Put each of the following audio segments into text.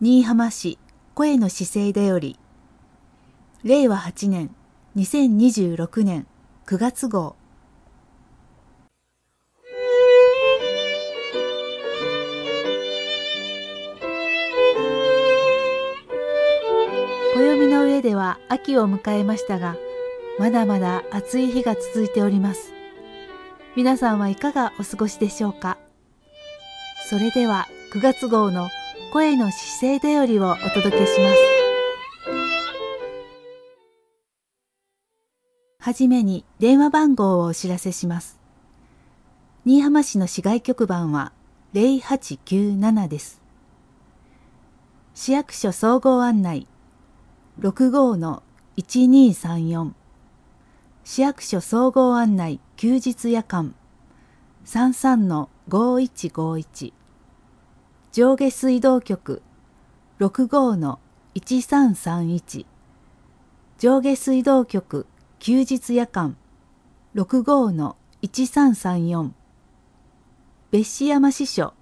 新居浜市声の姿勢でより、令和8年2026年9月号。暦の上では秋を迎えましたが、まだまだ暑い日が続いております。皆さんはいかがお過ごしでしょうか。それでは9月号の声の姿勢でよりをお届けします。はじめに電話番号をお知らせします。新居浜市の市外局番は0897です。市役所総合案内 65-1234、市役所総合案内休日夜間 33-5151、上下水道局 65-1331、上下水道局休日夜間 65-1334、別紙山支所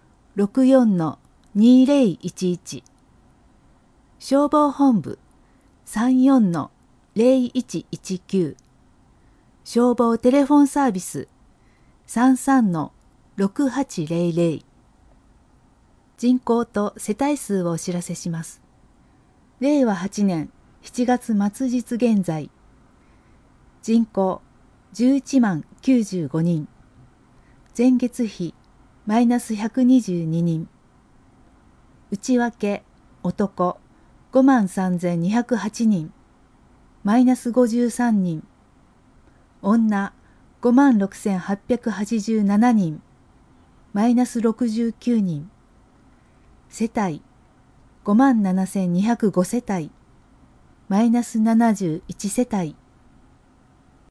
64-2011、消防本部 34-0119、消防テレフォンサービス 33-6800。人口と世帯数をお知らせします。令和8年7月末日現在、人口11万95人、前月比マイナス122人、内訳男5万3208人、マイナス53人、女5万6887人、マイナス69人、世帯5万7205世帯、マイナス71世帯、